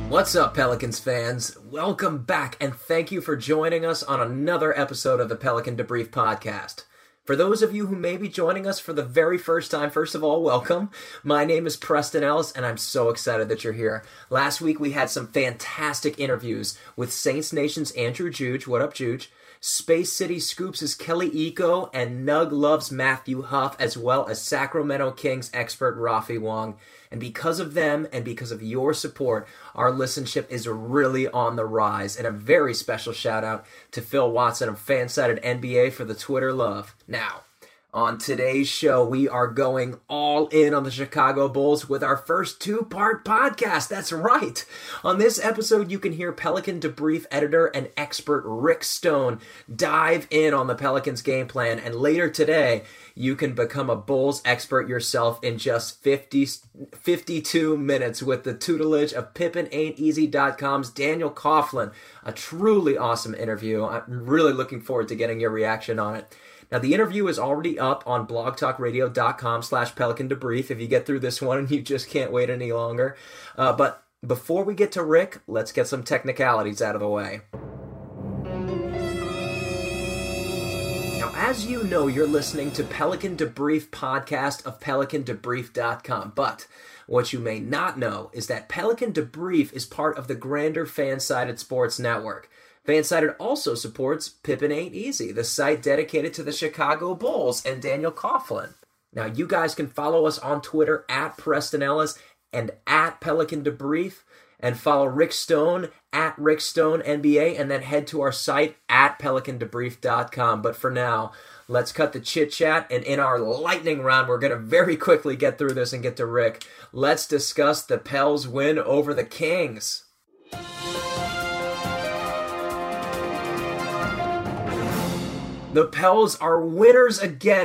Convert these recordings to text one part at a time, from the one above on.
What's up, Pelicans fans? Welcome back, and thank you for joining us on another episode of the Pelican Debrief Podcast. For those of you who may be joining us for the very first time, first of all, welcome. My name is Preston Ellis, and I'm so excited that you're here. Last week, we had some fantastic interviews with Saints Nation's Andrew Juge. What up, Juge? Space City Scoops' Kelly Iko, and Nug Loves Matthew Huff, as well as Sacramento Kings expert Rafi Wong. And because of them and because of your support, our listenership is really on the rise. And a very special shout out to Phil Watson of Fansided NBA for the Twitter love. Now, on today's show, we are going all in on the Chicago Bulls with our first two-part podcast. That's right. On this episode, you can hear Pelican Debrief editor and expert Rick Stone dive in on the Pelicans' game plan. And later today, you can become a Bulls expert yourself in just 52 minutes with the tutelage of PippinAintEasy.com's Daniel Coughlin. A truly awesome interview. I'm really looking forward to getting your reaction on it. Now, the interview is already up on blogtalkradio.com/Pelican Debrief if you get through this one and you just can't wait any longer. But before we get to Rick, let's get some technicalities out of the way. Now, as you know, you're listening to Pelican Debrief podcast of PelicanDebrief.com, but what you may not know is that Pelican Debrief is part of the grander Fansided Sports Network. Fansided also supports Pippin Ain't Easy, the site dedicated to the Chicago Bulls and Daniel Coughlin. Now, you guys can follow us on Twitter at Preston Ellis and at Pelican Debrief, and follow Rick Stone at Rick Stone NBA, and then head to our site at PelicanDebrief.com. But for now, let's cut the chit-chat, and in our lightning round, we're going to very quickly get through this and get to Rick. Let's discuss the Pels win over the Kings. The Pels are winners again,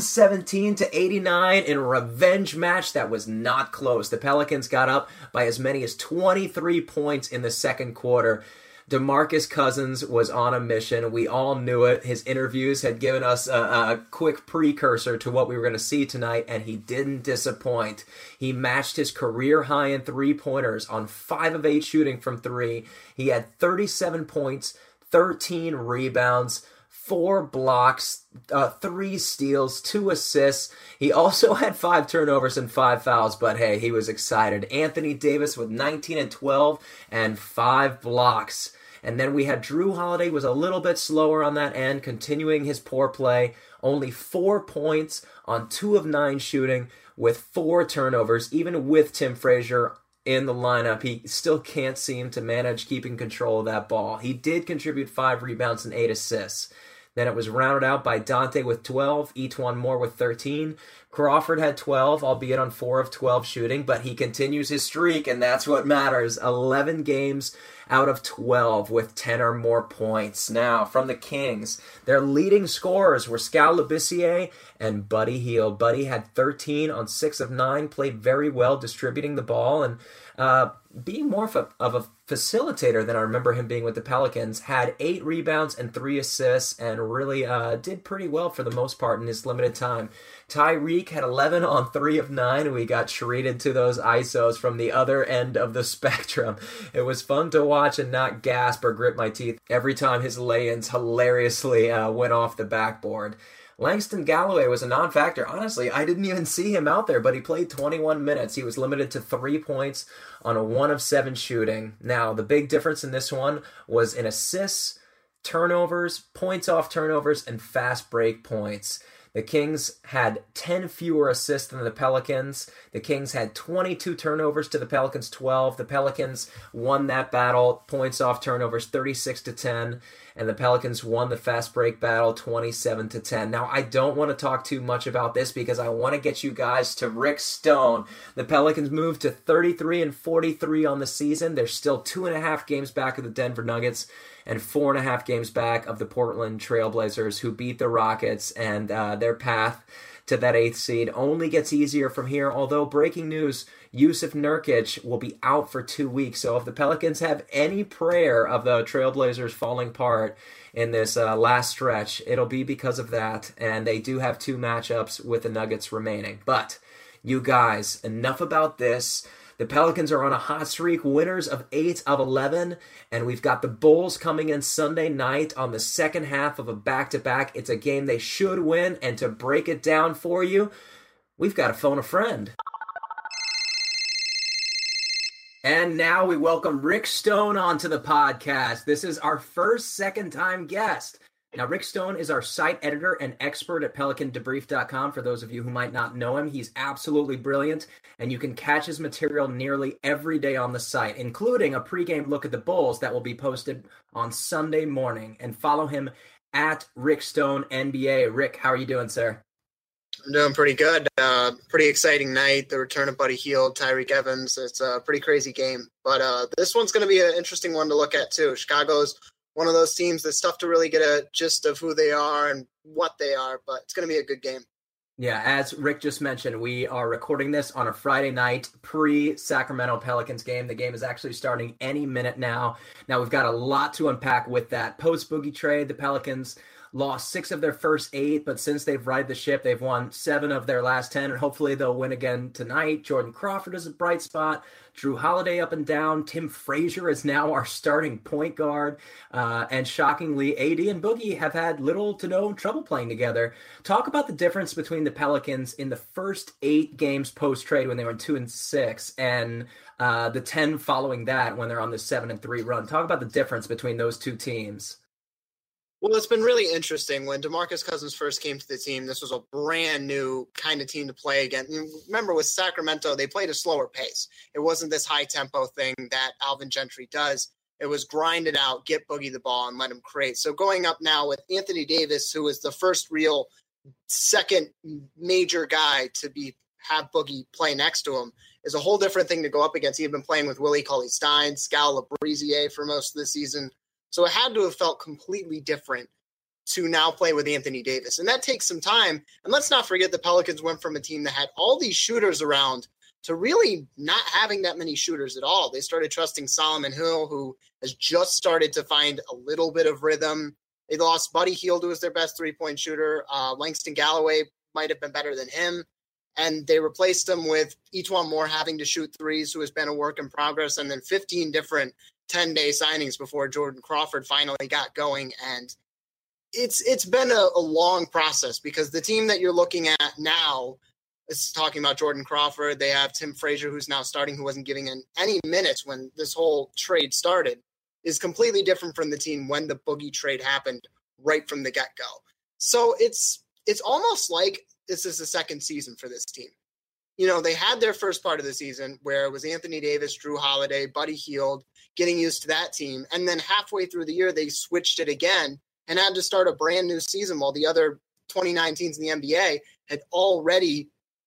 117-89 in a revenge match that was not close. The Pelicans got up by as many as 23 points in the second quarter. DeMarcus Cousins was on a mission. We all knew it. His interviews had given us a quick precursor to what we were going to see tonight, and he didn't disappoint. He matched his career high in three-pointers on 5 of 8 shooting from 3. He had 37 points, 13 rebounds, 4 blocks, 3 steals, 2 assists. He also had 5 turnovers and 5 fouls, but hey, he was excited. Anthony Davis with 19 and 12 and 5 blocks. And then we had Drew Holiday was a little bit slower on that end, continuing his poor play. Only 4 points on 2 of 9 shooting with 4 turnovers. Even with Tim Frazier in the lineup, he still can't seem to manage keeping control of that ball. He did contribute 5 rebounds and 8 assists. Then it was rounded out by Dante with 12, E'Twaun Moore with 13. Crawford had 12, albeit on 4 of 12 shooting, but he continues his streak, and that's what matters. 11 games out of 12 with 10 or more points. Now, from the Kings, their leading scorers were Skal Labissiere and Buddy Hield. Buddy had 13 on 6 of 9, played very well distributing the ball, and being more of a facilitator than I remember him being with the Pelicans, had 8 rebounds and 3 assists, and really did pretty well for the most part in his limited time. Tyreek had 11 on 3 of 9, and we got treated to those ISOs from the other end of the spectrum. It was fun to watch and not gasp or grit my teeth every time his lay-ins hilariously went off the backboard. Langston Galloway was a non-factor. Honestly, I didn't even see him out there, but he played 21 minutes. He was limited to 3 points on a 1 of 7 shooting. Now, the big difference in this one was in assists, turnovers, points off turnovers, and fast break points. The Kings had 10 fewer assists than the Pelicans. The Kings had 22 turnovers to the Pelicans' 12. The Pelicans won that battle, points off turnovers, 36-10. And the Pelicans won the fast break battle 27-10. Now, I don't want to talk too much about this because I want to get you guys to Rick Stone. The Pelicans moved to 33-43 on the season. They're still 2.5 games back of the Denver Nuggets and 4.5 games back of the Portland Trailblazers, who beat the Rockets, and their path to that 8th seed only gets easier from here. Although, breaking news, Jusuf Nurkic will be out for 2 weeks. So if the Pelicans have any prayer of the Trailblazers falling apart in this last stretch, it'll be because of that. And they do have 2 matchups with the Nuggets remaining. But, you guys, enough about this. The Pelicans are on a hot streak, winners of 8 of 11, and we've got the Bulls coming in Sunday night on the second half of a back-to-back. It's a game they should win, and to break it down for you, we've got to phone a friend. And now we welcome Rick Stone onto the podcast. This is our first second-time guest. Now, Rick Stone is our site editor and expert at PelicanDebrief.com. For those of you who might not know him, he's absolutely brilliant, and you can catch his material nearly every day on the site, including a pregame look at the Bulls that will be posted on Sunday morning. And follow him at Rick Stone NBA. Rick, how are you doing, sir? I'm doing pretty good. Pretty exciting night. The return of Buddy Hield, Tyreke Evans. It's a pretty crazy game. But this one's going to be an interesting one to look at, too. Chicago's one of those teams that's tough to really get a gist of who they are and what they are, but it's going to be a good game. Yeah, as Rick just mentioned, we are recording this on a Friday night pre-Sacramento Pelicans game. The game is actually starting any minute now. Now, we've got a lot to unpack with that. Post-Boogie trade, the Pelicans lost 6 of their first 8, but since they've righted the ship, they've won 7 of their last 10, and hopefully they'll win again tonight. Jordan Crawford is a bright spot. Drew Holiday up and down. Tim Frazier is now our starting point guard. And shockingly, AD and Boogie have had little to no trouble playing together. Talk about the difference between the Pelicans in the first 8 games post-trade when they were 2-6 and the 10 following that when they're on the 7-3 run. Talk about the difference between those two teams. Well, it's been really interesting. When DeMarcus Cousins first came to the team, this was a brand new kind of team to play against. Remember, with Sacramento, they played a slower pace. It wasn't this high-tempo thing that Alvin Gentry does. It was grind it out, get Boogie the ball, and let him create. So going up now with Anthony Davis, who is the first real second major guy to have Boogie play next to him, is a whole different thing to go up against. He had been playing with Willie Cauley-Stein, Skal Labrisiere for most of the season. So it had to have felt completely different to now play with Anthony Davis. And that takes some time. And let's not forget the Pelicans went from a team that had all these shooters around to really not having that many shooters at all. They started trusting Solomon Hill, who has just started to find a little bit of rhythm. They lost Buddy Hield, who was their best three-point shooter. Langston Galloway might have been better than him. And they replaced him with E'Twaun Moore having to shoot threes, who has been a work in progress, and then 15 different 10-day signings before Jordan Crawford finally got going. And it's been a long process because the team that you're looking at now is talking about Jordan Crawford. They have Tim Frazier, who's now starting, who wasn't giving in any minutes when this whole trade started, is completely different from the team when the Boogie trade happened right from the get-go. So it's almost like this is the second season for this team. You know, they had their first part of the season where it was Anthony Davis, Drew Holiday, Buddy Hield, getting used to that team. And then halfway through the year, they switched it again and had to start a brand new season while the other 29 teams in the NBA had already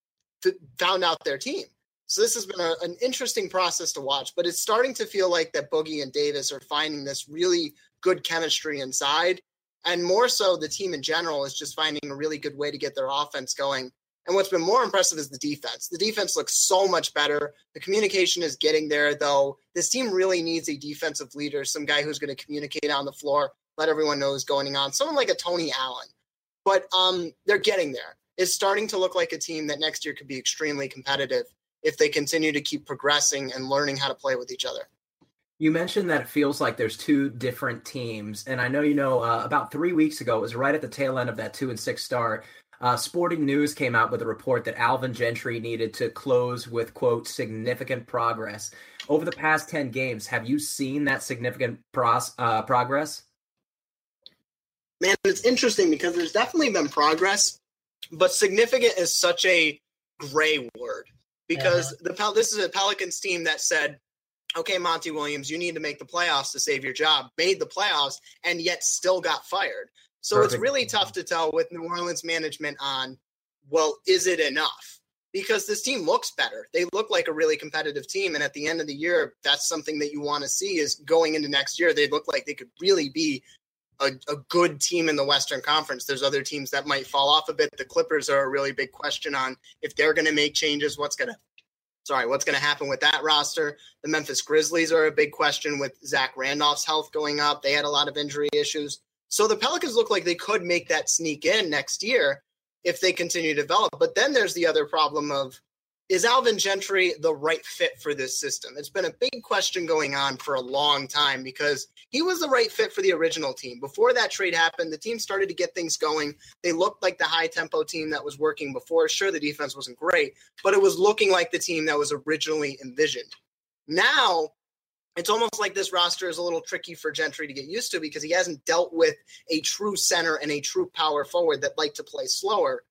found out their team. So this has been an interesting process to watch, but it's starting to feel like that Boogie and Davis are finding this really good chemistry inside. And more so, the team in general is just finding a really good way to get their offense going. And what's been more impressive is the defense. The defense looks so much better. The communication is getting there, though. This team really needs a defensive leader, some guy who's going to communicate on the floor, let everyone know what's going on, someone like a Tony Allen. But they're getting there. It's starting to look like a team that next year could be extremely competitive if they continue to keep progressing and learning how to play with each other. You mentioned that it feels like there's 2 different teams, and I know about 3 weeks ago, it was right at the tail end of that 2-6 start. Sporting News came out with a report that Alvin Gentry needed to close with, quote, significant progress. Over the past 10 games, have you seen that significant progress? Man, it's interesting because there's definitely been progress, but significant is such a gray word because this is a Pelicans team that said, okay, Monty Williams, you need to make the playoffs to save your job, made the playoffs, and yet still got fired. So Perfect. It's really tough to tell with New Orleans management on, well, is it enough? Because this team looks better. They look like a really competitive team. And at the end of the year, that's something that you want to see is going into next year. They look like they could really be a good team in the Western Conference. There's other teams that might fall off a bit. The Clippers are a really big question on if they're going to make changes, what's going to happen with that roster. The Memphis Grizzlies are a big question with Zach Randolph's health going up. They had a lot of injury issues. So the Pelicans look like they could make that sneak in next year if they continue to develop. But then there's the other problem of is Alvin Gentry the right fit for this system? It's been a big question going on for a long time because he was the right fit for the original team. Before that trade happened, the team started to get things going. They looked like the high-tempo team that was working before. Sure, the defense wasn't great, but it was looking like the team that was originally envisioned. Now, it's almost like this roster is a little tricky for Gentry to get used to because he hasn't dealt with a true center and a true power forward that like to play slower.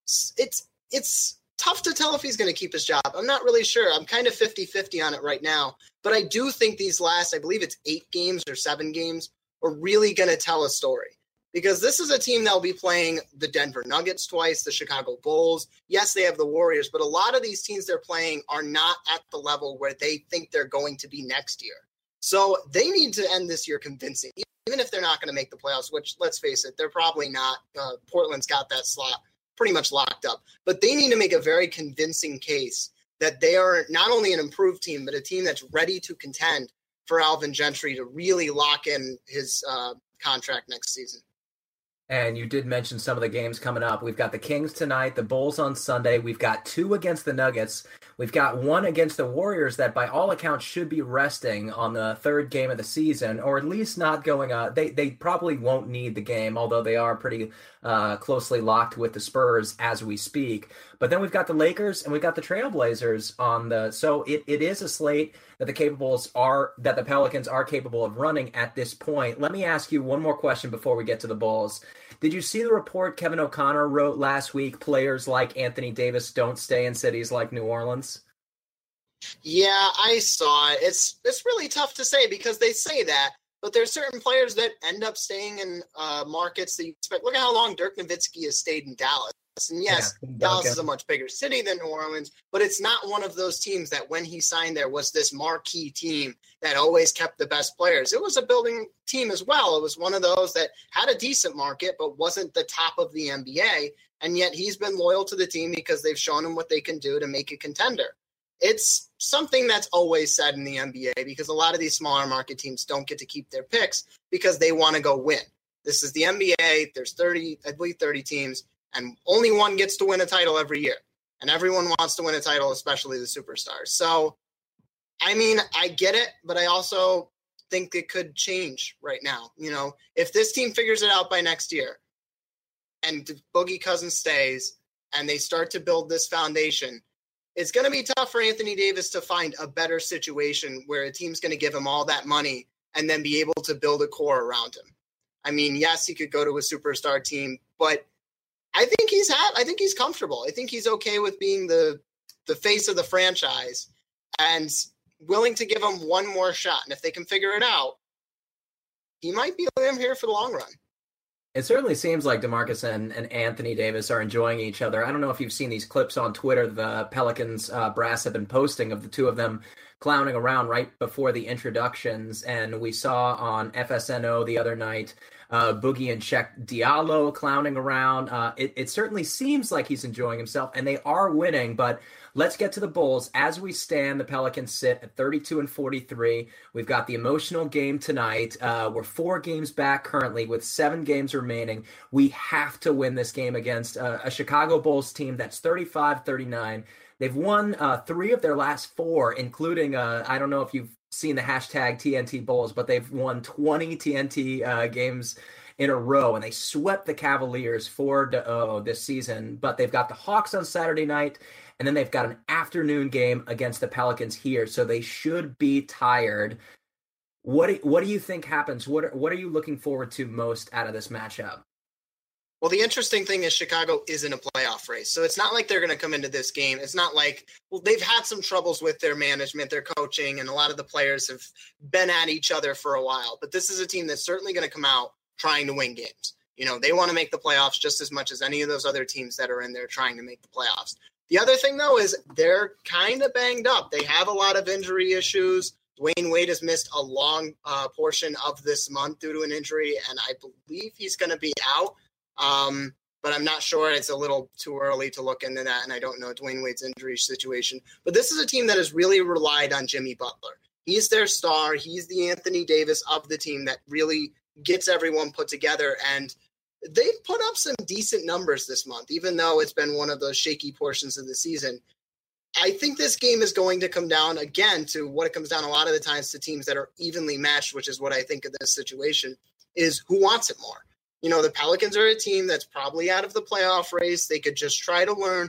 It's tough to tell if he's going to keep his job. I'm not really sure. I'm kind of 50-50 on it right now. But I do think these last, I believe it's 8 games or 7 games, are really going to tell a story. Because this is a team that will be playing the Denver Nuggets twice, the Chicago Bulls. Yes, they have the Warriors, but a lot of these teams they're playing are not at the level where they think they're going to be next year. So they need to end this year convincing, even if they're not going to make the playoffs, which, let's face it, they're probably not. Portland's got that slot pretty much locked up. But they need to make a very convincing case that they are not only an improved team, but a team that's ready to contend for Alvin Gentry to really lock in his contract next season. And you did mention some of the games coming up. We've got the Kings tonight, the Bulls on Sunday. We've got 2 against the Nuggets. We've got 1 against the Warriors that by all accounts should be resting on the 3rd game of the season, or at least not going they probably won't need the game, although they are pretty closely locked with the Spurs as we speak. But then we've got the Lakers and we've got the Trailblazers so it is a slate that the Pelicans are capable of running at this point. Let me ask you one more question before we get to the Bulls. Did you see the report Kevin O'Connor wrote last week? Players like Anthony Davis don't stay in cities like New Orleans. Yeah, I saw it. It's really tough to say because they say that, but there's certain players that end up staying in markets that you expect. Look at how long Dirk Nowitzki has stayed in Dallas. And yes, Dallas is a much bigger city than New Orleans, but it's not one of those teams that when he signed there was this marquee team that always kept the best players. It was a building team as well. It was one of those that had a decent market, but wasn't the top of the NBA. And yet he's been loyal to the team because they've shown him what they can do to make a contender. It's something that's always said in the NBA because a lot of these smaller market teams don't get to keep their picks because they want to go win. This is the NBA. There's 30 teams. And only one gets to win a title every year. And everyone wants to win a title, especially the superstars. So, I mean, I get it, but I also think it could change right now. You know, if this team figures it out by next year and Boogie Cousins stays and they start to build this foundation, it's going to be tough for Anthony Davis to find a better situation where a team's going to give him all that money and then be able to build a core around him. I mean, yes, he could go to a superstar team, but I think he's comfortable. I think he's okay with being the face of the franchise and willing to give him one more shot. And if they can figure it out, he might be here for the long run. It certainly seems like DeMarcus and Anthony Davis are enjoying each other. I don't know if you've seen these clips on Twitter the Pelicans brass have been posting of the two of them clowning around right before the introductions. And we saw on FSNO the other night Boogie and Cheikh Diallo clowning around. It certainly seems like he's enjoying himself, and they are winning. But let's get to the Bulls. As we stand, the Pelicans sit at 32-43. We've got the emotional game tonight. We're 4 games back currently with 7 games remaining. We have to win this game against a Chicago Bulls team that's 35-39. They've won 3 of their last 4, including, I don't know if you've seen the hashtag TNT Bulls, but they've won 20 TNT games in a row, and they swept the Cavaliers 4-0 this season. But they've got the Hawks on Saturday night, and then they've got an afternoon game against the Pelicans here, so they should be tired. What do you think happens? What are you looking forward to most out of this matchup? Well, the interesting thing is Chicago is in a playoff race. So it's not like they're going to come into this game. It's not like, well, they've had some troubles with their management, their coaching, and a lot of the players have been at each other for a while. But this is a team that's certainly going to come out trying to win games. You know, they want to make the playoffs just as much as any of those other teams that are in there trying to make the playoffs. The other thing, though, is they're kind of banged up. They have a lot of injury issues. Dwayne Wade has missed a long portion of this month due to an injury, and I believe he's going to be out. But I'm not sure. It's a little too early to look into that, and I don't know Dwayne Wade's injury situation. But this is a team that has really relied on Jimmy Butler. He's their star. He's the Anthony Davis of the team that really gets everyone put together, and they've put up some decent numbers this month, even though it's been one of those shaky portions of the season. I think this game is going to come down again to what it comes down a lot of the times to teams that are evenly matched, which is what I think of this situation, is who wants it more. The Pelicans are a team that's probably out of the playoff race. They could just try to learn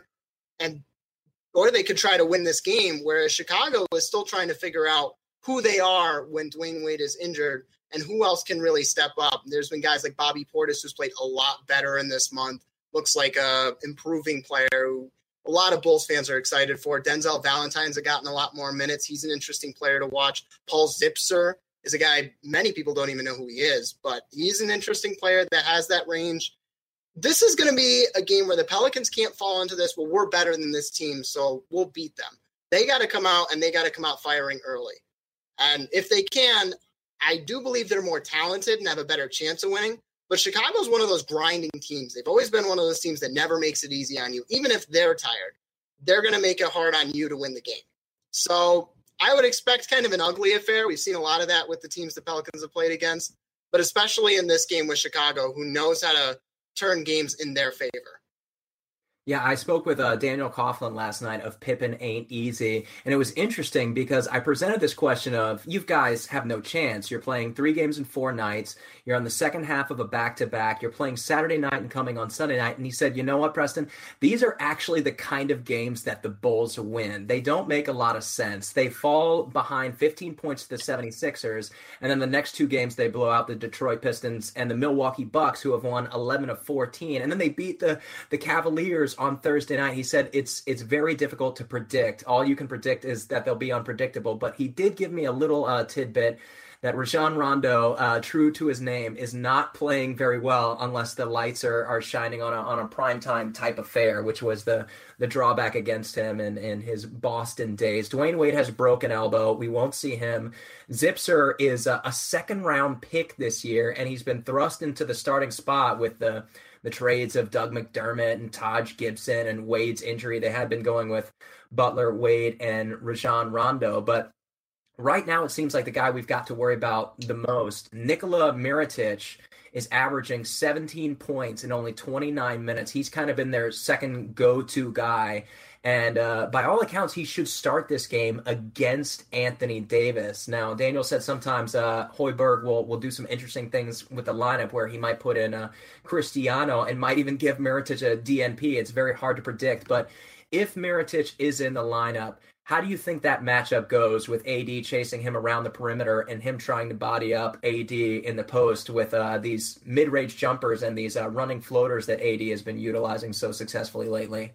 or they could try to win this game, whereas Chicago is still trying to figure out who they are when Dwayne Wade is injured and who else can really step up. There's been guys like Bobby Portis who's played a lot better in this month. Looks like a improving player who a lot of Bulls fans are excited for. Denzel Valentine's have gotten a lot more minutes. He's an interesting player to watch. Paul Zipser is a guy many people don't even know who he is, but he's an interesting player that has that range. This is going to be a game where the Pelicans can't fall into this. Well, we're better than this team, so we'll beat them. They got to come out, and they got to come out firing early. And if they can, I do believe they're more talented and have a better chance of winning. But Chicago's one of those grinding teams. They've always been one of those teams that never makes it easy on you. Even if they're tired, they're going to make it hard on you to win the game. So I would expect kind of an ugly affair. We've seen a lot of that with the teams the Pelicans have played against, but especially in this game with Chicago, who knows how to turn games in their favor. Yeah, I spoke with Daniel Coughlin last night of Pippen Ain't Easy, and it was interesting because I presented this question of, you guys have no chance. You're playing 3 games in 4 nights. You're on the second half of a back-to-back. You're playing Saturday night and coming on Sunday night. And he said, you know what, Preston? These are actually the kind of games that the Bulls win. They don't make a lot of sense. They fall behind 15 points to the 76ers, and then the next 2 games they blow out the Detroit Pistons and the Milwaukee Bucks, who have won 11 of 14. And then they beat the Cavaliers on Thursday night. He said it's very difficult to predict. All you can predict is that they'll be unpredictable. But he did give me a little tidbit that Rajon Rondo, true to his name, is not playing very well unless the lights are shining on a primetime type affair, which was the drawback against him in his Boston days. Dwayne Wade has a broken elbow. We won't see him. Zipser is a second-round pick this year, and he's been thrust into the starting spot with the trades of Doug McDermott and Taj Gibson and Wade's injury. They had been going with Butler, Wade, and Rajon Rondo. But right now it seems like the guy we've got to worry about the most, Nikola Mirotic, is averaging 17 points in only 29 minutes. He's kind of been their second go-to guy. And by all accounts, he should start this game against Anthony Davis. Now, Daniel said sometimes Hoiberg will do some interesting things with the lineup where he might put in Cristiano and might even give Mirotic a DNP. It's very hard to predict. But if Mirotic is in the lineup, how do you think that matchup goes with AD chasing him around the perimeter and him trying to body up AD in the post with these mid-range jumpers and these running floaters that AD has been utilizing so successfully lately?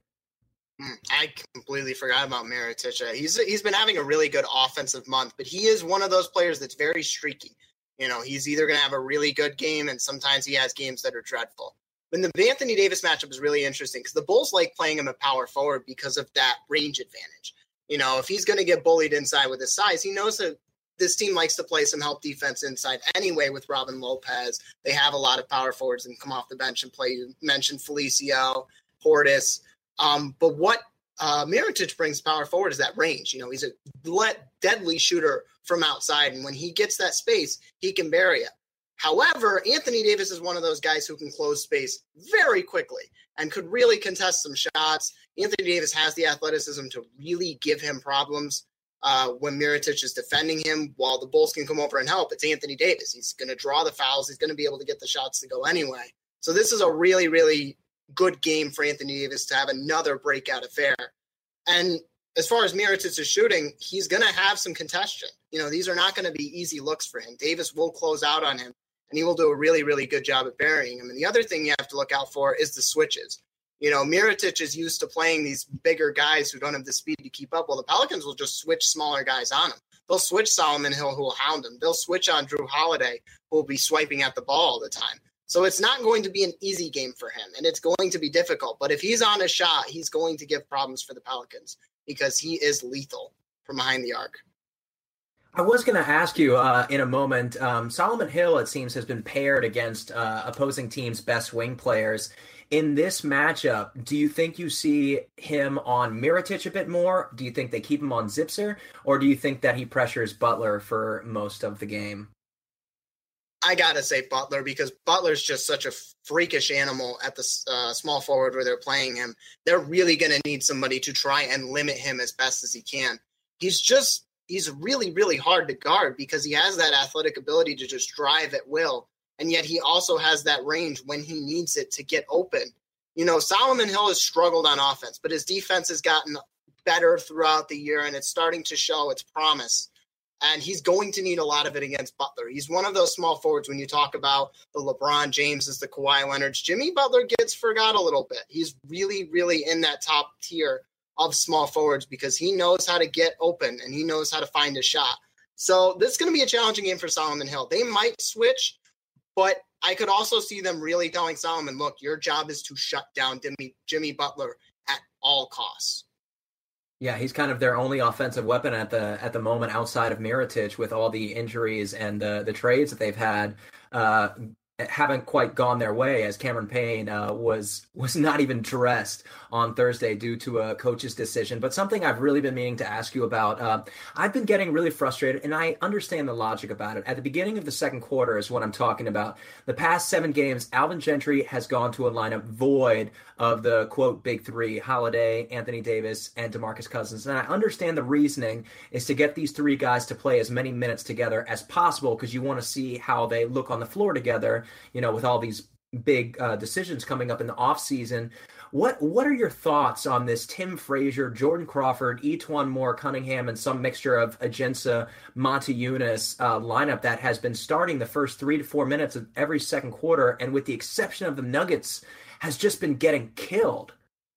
I completely forgot about Mirotic. He's been having a really good offensive month, but he is one of those players that's very streaky. He's either going to have a really good game, and sometimes he has games that are dreadful. When the Anthony Davis matchup is really interesting because the Bulls like playing him at power forward because of that range advantage. If he's going to get bullied inside with his size, he knows that this team likes to play some help defense inside anyway with Robin Lopez. They have a lot of power forwards and come off the bench and play. You mentioned Felicio, Portis. But what Mirotic brings power forward is that range. He's a deadly shooter from outside, and when he gets that space, he can bury it. However, Anthony Davis is one of those guys who can close space very quickly and could really contest some shots. Anthony Davis has the athleticism to really give him problems when Mirotic is defending him. While the Bulls can come over and help, it's Anthony Davis. He's going to draw the fouls. He's going to be able to get the shots to go anyway. So this is a really, really good game for Anthony Davis to have another breakout affair. And as far as Mirotic's shooting, he's going to have some contention. These are not going to be easy looks for him. Davis will close out on him, and he will do a really, really good job at burying him. And the other thing you have to look out for is the switches. Mirotic is used to playing these bigger guys who don't have the speed to keep up. Well, the Pelicans will just switch smaller guys on him. They'll switch Solomon Hill, who will hound him. They'll switch on Drew Holiday, who will be swiping at the ball all the time. So it's not going to be an easy game for him, and it's going to be difficult. But if he's on a shot, he's going to give problems for the Pelicans because he is lethal from behind the arc. I was going to ask you in a moment, Solomon Hill, it seems, has been paired against opposing teams' best wing players. In this matchup, do you think you see him on Mirotic a bit more? Do you think they keep him on Zipser? Or do you think that he pressures Butler for most of the game? I gotta say Butler, because Butler's just such a freakish animal at the small forward where they're playing him. They're really going to need somebody to try and limit him as best as he can. He's really, really hard to guard because he has that athletic ability to just drive at will. And yet he also has that range when he needs it to get open. You know, Solomon Hill has struggled on offense, but his defense has gotten better throughout the year, and it's starting to show its promise. And he's going to need a lot of it against Butler. He's one of those small forwards when you talk about the LeBron Jameses, the Kawhi Leonards. Jimmy Butler gets forgot a little bit. He's really, really in that top tier of small forwards because he knows how to get open and he knows how to find a shot. So this is going to be a challenging game for Solomon Hill. They might switch, but I could also see them really telling Solomon, look, your job is to shut down Jimmy Butler at all costs. Yeah, he's kind of their only offensive weapon at the moment outside of Mirotic with all the injuries and the trades that they've had. Haven't quite gone their way, as Cameron Payne was not even dressed on Thursday due to a coach's decision. But something I've really been meaning to ask you about, I've been getting really frustrated, and I understand the logic about it. At the beginning of the second quarter is what I'm talking about. The past 7 games, Alvin Gentry has gone to a lineup void of the, quote, big three, Holiday, Anthony Davis, and DeMarcus Cousins. And I understand the reasoning is to get these 3 guys to play as many minutes together as possible because you want to see how they look on the floor together, you know, with all these big decisions coming up in the offseason. What are your thoughts on this Tim Frazier, Jordan Crawford, E'Twaun Moore, Cunningham, and some mixture of Ajinça, Motiejunas lineup that has been starting the first 3 to 4 minutes of every second quarter, and with the exception of the Nuggets, has just been getting killed?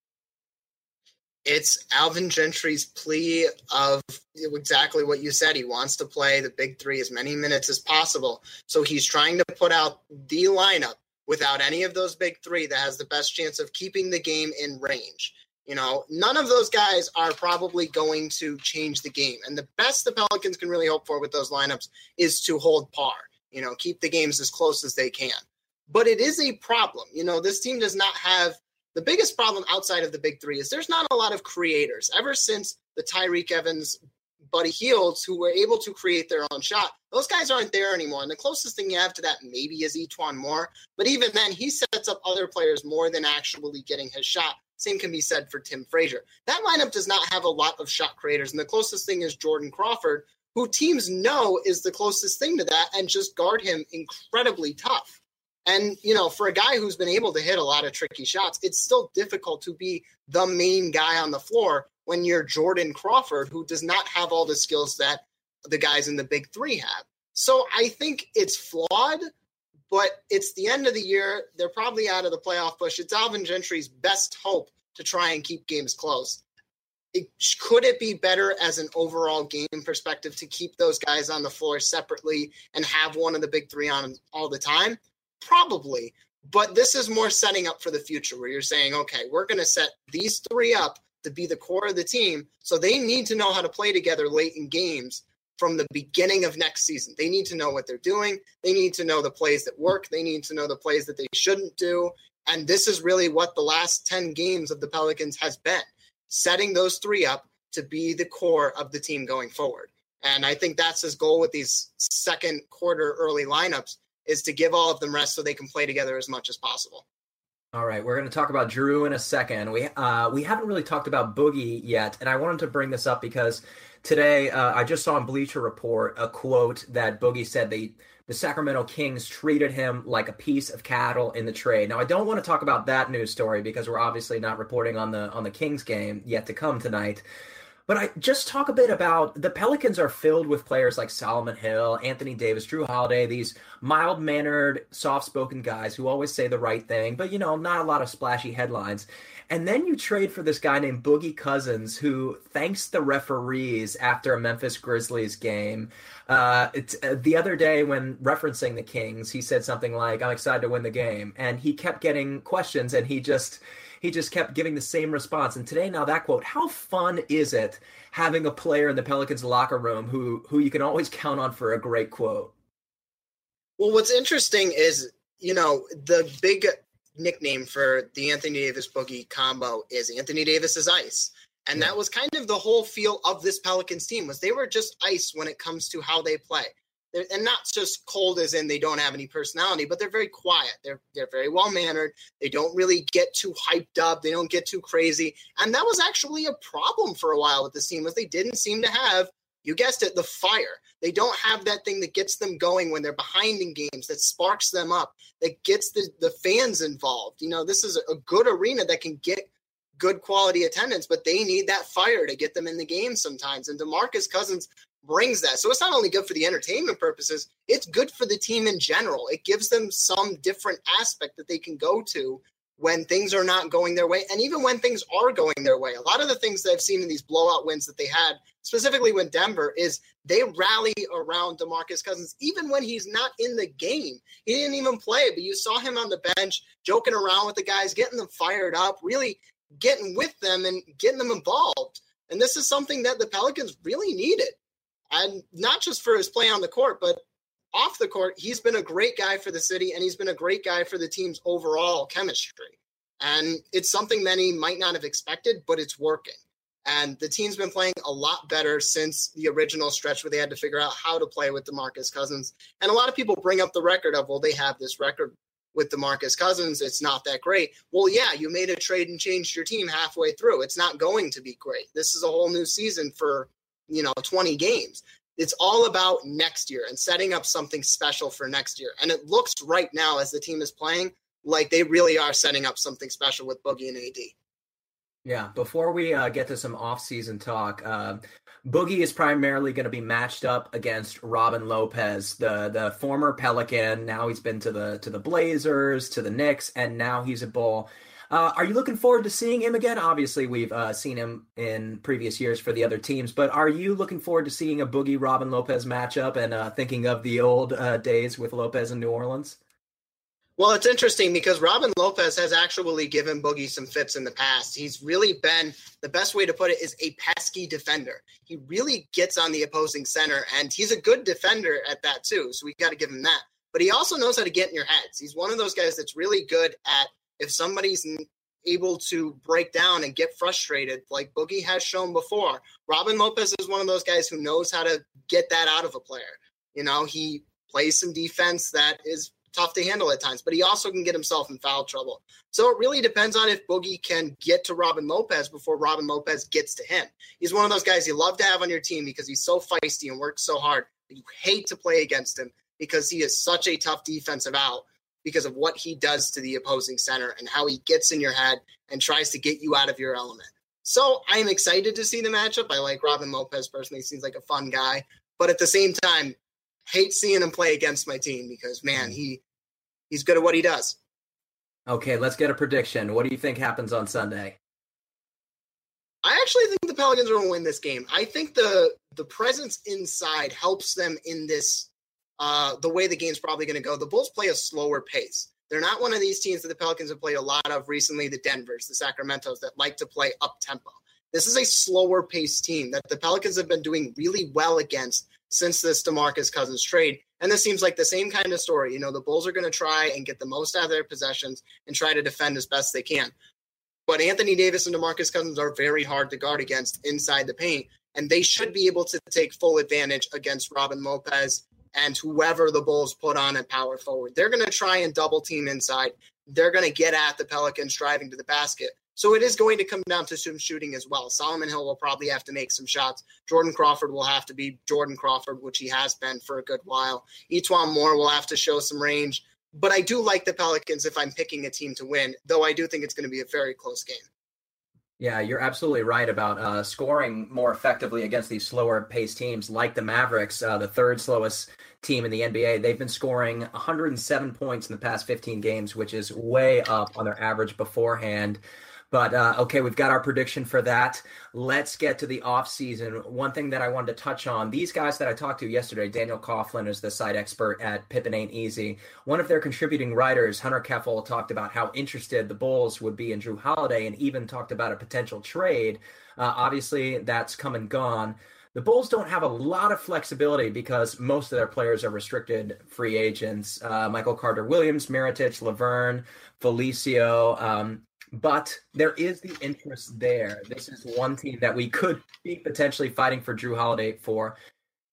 It's Alvin Gentry's plea of exactly what you said. He wants to play the big three as many minutes as possible. So he's trying to put out the lineup without any of those big three that has the best chance of keeping the game in range. You know, none of those guys are probably going to change the game. And the best the Pelicans can really hope for with those lineups is to hold par, you know, keep the games as close as they can. But it is a problem. You know, this team does not have the biggest problem outside of the big three is there's not a lot of creators. Ever since the Tyreke Evans, Buddy Hields, who were able to create their own shot, those guys aren't there anymore. And the closest thing you have to that maybe is E'Twaun Moore. But even then, he sets up other players more than actually getting his shot. Same can be said for Tim Frazier. That lineup does not have a lot of shot creators. And the closest thing is Jordan Crawford, who teams know is the closest thing to that and just guard him incredibly tough. And, you know, for a guy who's been able to hit a lot of tricky shots, it's still difficult to be the main guy on the floor when you're Jordan Crawford, who does not have all the skills that the guys in the big three have. So I think it's flawed, but it's the end of the year. They're probably out of the playoff push. It's Alvin Gentry's best hope to try and keep games close. Could it be better as an overall game perspective to keep those guys on the floor separately and have one of the big three on all the time? Probably, but this is more setting up for the future where you're saying, okay, we're going to set these 3 up to be the core of the team. So they need to know how to play together late in games from the beginning of next season. They need to know what they're doing. They need to know the plays that work. They need to know the plays that they shouldn't do. And this is really what the last 10 games of the Pelicans has been, setting those 3 up to be the core of the team going forward. And I think that's his goal with these second quarter early lineups, is to give all of them rest so they can play together as much as possible. All right, we're going to talk about Jrue in a second. We haven't really talked about Boogie yet, and I wanted to bring this up because today I just saw in Bleacher Report a quote that Boogie said the Sacramento Kings treated him like a piece of cattle in the trade. Now, I don't want to talk about that news story because we're obviously not reporting on the Kings game yet to come tonight. But I just talk a bit about the Pelicans are filled with players like Solomon Hill, Anthony Davis, Jrue Holiday, these mild-mannered, soft-spoken guys who always say the right thing, but, you know, not a lot of splashy headlines. And then you trade for this guy named Boogie Cousins, who thanks the referees after a Memphis Grizzlies game. The other day when referencing the Kings, he said something like, "I'm excited to win the game." And he kept getting questions, and he just kept giving the same response. And today, now that quote, how fun is it having a player in the Pelicans locker room who you can always count on for a great quote? Well, what's interesting is, you know, the big nickname for the Anthony Davis Boogie combo is Anthony Davis is ice. And that was kind of the whole feel of this Pelicans team, was they were just ice when it comes to how they play. And not just cold as in they don't have any personality, but they're very quiet. They're very well mannered. They don't really get too hyped up. They don't get too crazy. And that was actually a problem for a while with this team, was they didn't seem to have, you guessed it, the fire. They don't have that thing that gets them going when they're behind in games, that sparks them up, that gets the fans involved. This is a good arena that can get good quality attendance, but they need that fire to get them in the game sometimes. And DeMarcus Cousins brings that. So it's not only good for the entertainment purposes, it's good for the team in general. It gives them some different aspect that they can go to when things are not going their way, and even when things are going their way. A lot of the things that I've seen in these blowout wins that they had, specifically with Denver, is they rally around DeMarcus Cousins even when he's not in the game. He didn't even play, but you saw him on the bench joking around with the guys, getting them fired up, really getting with them and getting them involved. And this is something that the Pelicans really needed. And not just for his play on the court, but off the court, he's been a great guy for the city, and he's been a great guy for the team's overall chemistry. And it's something many might not have expected, but it's working. And the team's been playing a lot better since the original stretch where they had to figure out how to play with DeMarcus Cousins. And a lot of people bring up the record of, well, they have this record with DeMarcus Cousins. It's not that great. Well, yeah, you made a trade and changed your team halfway through. It's not going to be great. This is a whole new season for 20 games. It's all about next year and setting up something special for next year. And it looks right now, as the team is playing, like they really are setting up something special with Boogie and AD. Yeah, before we get to some off-season talk, Boogie is primarily going to be matched up against Robin Lopez, the former Pelican. Now he's been to the Blazers, to the Knicks, and now he's a Bull. Are you looking forward to seeing him again? Obviously, we've seen him in previous years for the other teams, but are you looking forward to seeing a Boogie-Robin Lopez matchup and thinking of the old days with Lopez in New Orleans? Well, it's interesting because Robin Lopez has actually given Boogie some fits in the past. He's really been, the best way to put it is, a pesky defender. He really gets on the opposing center, and he's a good defender at that too, so we got to give him that. But he also knows how to get in your heads. He's one of those guys that's really good at, if somebody's able to break down and get frustrated, like Boogie has shown before, Robin Lopez is one of those guys who knows how to get that out of a player. He plays some defense that is tough to handle at times, but he also can get himself in foul trouble. So it really depends on if Boogie can get to Robin Lopez before Robin Lopez gets to him. He's one of those guys you love to have on your team because he's so feisty and works so hard that you hate to play against him because he is such a tough defensive out because of what he does to the opposing center and how he gets in your head and tries to get you out of your element. So I am excited to see the matchup. I like Robin Lopez personally. Seems like a fun guy, but at the same time, hate seeing him play against my team because, man, he's good at what he does. Okay, let's get a prediction. What do you think happens on Sunday? I actually think the Pelicans are going to win this game. I think the presence inside helps them in this, the way the game's probably going to go. The Bulls play a slower pace. They're not one of these teams that the Pelicans have played a lot of recently, the Denvers, the Sacramentos, that like to play up-tempo. This is a slower-paced team that the Pelicans have been doing really well against since this DeMarcus Cousins trade. And this seems like the same kind of story. The Bulls are going to try and get the most out of their possessions and try to defend as best they can. But Anthony Davis and DeMarcus Cousins are very hard to guard against inside the paint, and they should be able to take full advantage against Robin Lopez and whoever the Bulls put on at power forward. They're going to try and double team inside. They're going to get at the Pelicans driving to the basket. So it is going to come down to some shooting as well. Solomon Hill will probably have to make some shots. Jordan Crawford will have to be Jordan Crawford, which he has been for a good while. E'Twaun Moore will have to show some range. But I do like the Pelicans if I'm picking a team to win, though I do think it's going to be a very close game. Yeah, you're absolutely right about scoring more effectively against these slower-paced teams like the Mavericks, the third slowest team in the NBA. They've been scoring 107 points in the past 15 games, which is way up on their average beforehand. But, okay, we've got our prediction for that. Let's get to the offseason. One thing that I wanted to touch on, these guys that I talked to yesterday, Daniel Coughlin is the site expert at Pippen Ain't Easy. One of their contributing writers, Hunter Keffel, talked about how interested the Bulls would be in Jrue Holiday and even talked about a potential trade. Obviously, that's come and gone. The Bulls don't have a lot of flexibility because most of their players are restricted free agents. Michael Carter-Williams, Mirotic, Laverne, Felicio, but there is the interest there. This is one team that we could be potentially fighting for Jrue Holiday for.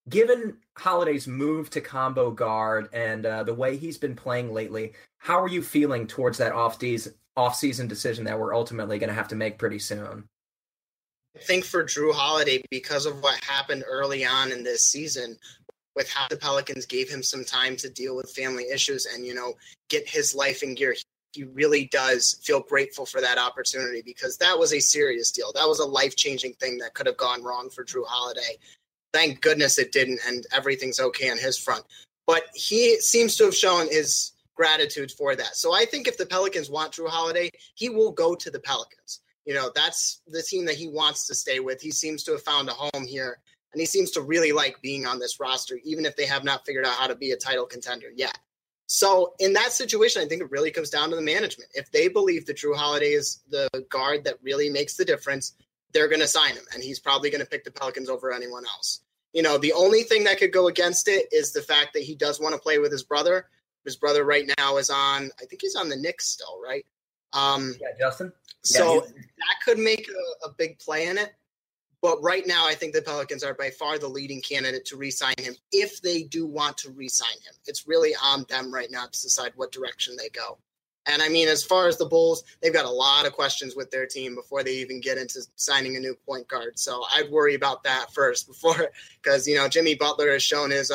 Given Holiday's move to combo guard and the way he's been playing lately, how are you feeling towards that off-season decision that we're ultimately going to have to make pretty soon? I think for Drew Holiday, because of what happened early on in this season, with how the Pelicans gave him some time to deal with family issues and, get his life in gear, he really does feel grateful for that opportunity, because that was a serious deal. That was a life-changing thing that could have gone wrong for Drew Holiday. Thank goodness it didn't, and everything's okay on his front. But he seems to have shown his gratitude for that. So I think if the Pelicans want Drew Holiday, he will go to the Pelicans. That's the team that he wants to stay with. He seems to have found a home here, and he seems to really like being on this roster, even if they have not figured out how to be a title contender yet. So in that situation, I think it really comes down to the management. If they believe that Drew Holiday is the guard that really makes the difference, they're going to sign him, and he's probably going to pick the Pelicans over anyone else. The only thing that could go against it is the fact that he does want to play with his brother. His brother right now is I think he's on the Knicks still, right? Yeah, Justin. So that could make a big play in it. But right now, I think the Pelicans are by far the leading candidate to re-sign him if they do want to re-sign him. It's really on them right now to decide what direction they go. And I mean, as far as the Bulls, they've got a lot of questions with their team before they even get into signing a new point guard. So I'd worry about that first because, Jimmy Butler has shown his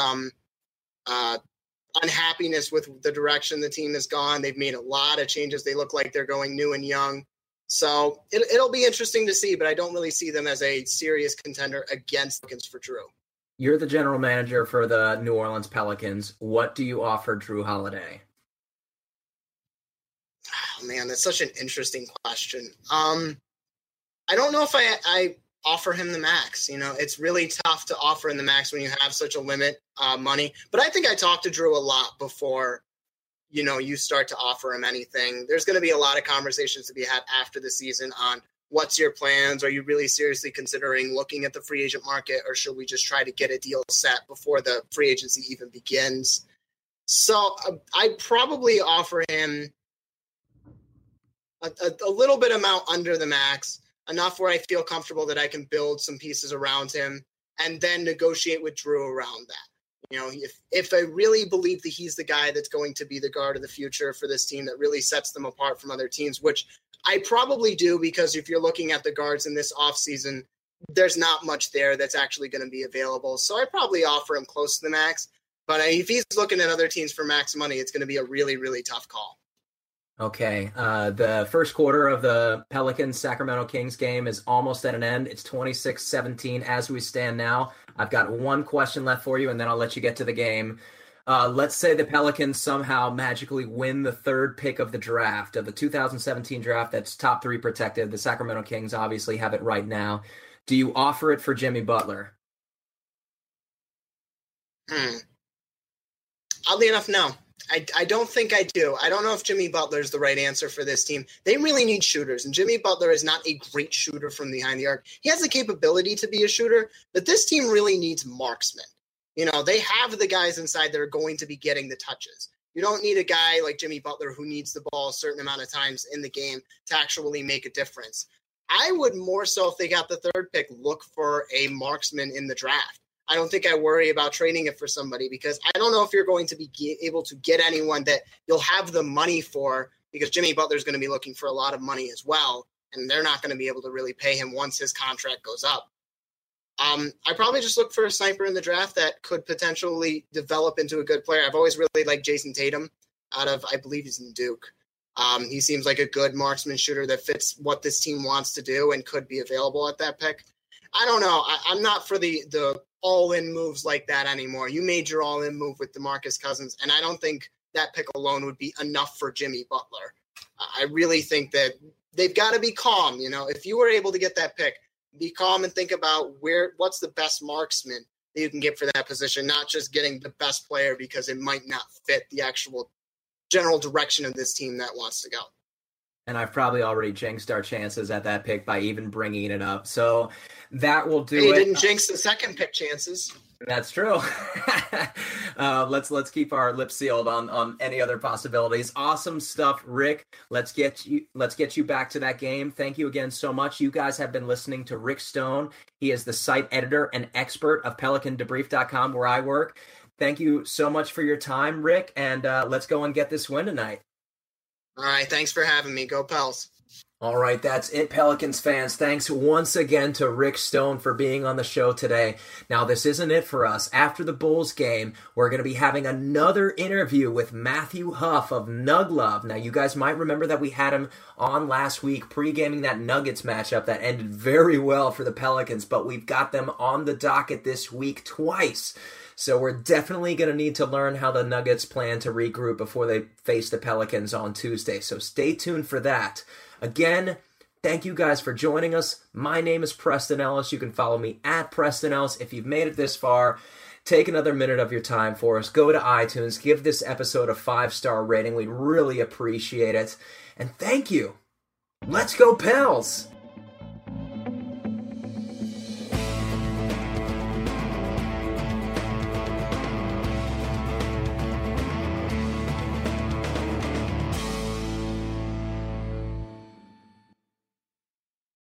unhappiness with the direction the team has gone. They've made a lot of changes. They look like they're going new and young. So it'll be interesting to see, but I don't really see them as a serious contender against for Drew. You're the general manager for the New Orleans Pelicans. What do you offer Drew Holiday? Oh, man, that's such an interesting question. I don't know if I offer him the max. It's really tough to offer him the max when you have such a limit money. But I think I talked to Drew a lot before, you start to offer him anything. There's going to be a lot of conversations to be had after the season on what's your plans? Are you really seriously considering looking at the free agent market, or should we just try to get a deal set before the free agency even begins? So I'd probably offer him a little bit amount under the max, enough where I feel comfortable that I can build some pieces around him and then negotiate with Drew around that. If I really believe that he's the guy that's going to be the guard of the future for this team that really sets them apart from other teams, which I probably do, because if you're looking at the guards in this offseason, there's not much there that's actually going to be available. So I probably offer him close to the max. But if he's looking at other teams for max money, it's going to be a really, really tough call. Okay, the first quarter of the Pelicans-Sacramento Kings game is almost at an end. It's 26-17 as we stand now. I've got one question left for you, and then I'll let you get to the game. Let's say the Pelicans somehow magically win the third pick of the draft, of the 2017 draft that's top 3 protected. The Sacramento Kings obviously have it right now. Do you offer it for Jimmy Butler? Oddly enough, no. I don't think I do. I don't know if Jimmy Butler is the right answer for this team. They really need shooters, and Jimmy Butler is not a great shooter from behind the arc. He has the capability to be a shooter, but this team really needs marksmen. They have the guys inside that are going to be getting the touches. You don't need a guy like Jimmy Butler who needs the ball a certain amount of times in the game to actually make a difference. I would more so, if they got the third pick, look for a marksman in the draft. I don't think I worry about trading it for somebody, because I don't know if you're going to be able to get anyone that you'll have the money for, because Jimmy Butler is going to be looking for a lot of money as well, and they're not going to be able to really pay him once his contract goes up. I probably just look for a sniper in the draft that could potentially develop into a good player. I've always really liked Jason Tatum out of, I believe he's in Duke. He seems like a good marksman shooter that fits what this team wants to do and could be available at that pick. I don't know. I'm not for the all-in moves like that anymore. You made your all-in move with DeMarcus Cousins, and I don't think that pick alone would be enough for Jimmy Butler. I really think that they've got to be calm. If you were able to get that pick, be calm and think about what's the best marksman that you can get for that position, not just getting the best player because it might not fit the actual general direction of this team that wants to go. And I've probably already jinxed our chances at that pick by even bringing it up. So that will do it. You didn't jinx the second pick chances. That's true. Let's keep our lips sealed on any other possibilities. Awesome stuff, Rick. Let's get you back to that game. Thank you again so much. You guys have been listening to Rick Stone. He is the site editor and expert of PelicanDebrief.com, where I work. Thank you so much for your time, Rick, and let's go and get this win tonight. All right, thanks for having me. Go Pels. All right, that's it, Pelicans fans. Thanks once again to Rick Stone for being on the show today. Now, this isn't it for us. After the Bulls game, we're going to be having another interview with Matthew Huff of Nug Love. Now, you guys might remember that we had him on last week pre-gaming that Nuggets matchup that ended very well for the Pelicans, but we've got them on the docket this week twice. So we're definitely going to need to learn how the Nuggets plan to regroup before they face the Pelicans on Tuesday. So stay tuned for that. Again, thank you guys for joining us. My name is Preston Ellis. You can follow me at Preston Ellis. If you've made it this far, take another minute of your time for us. Go to iTunes. Give this episode a 5-star rating. We'd really appreciate it. And thank you. Let's go, Pels!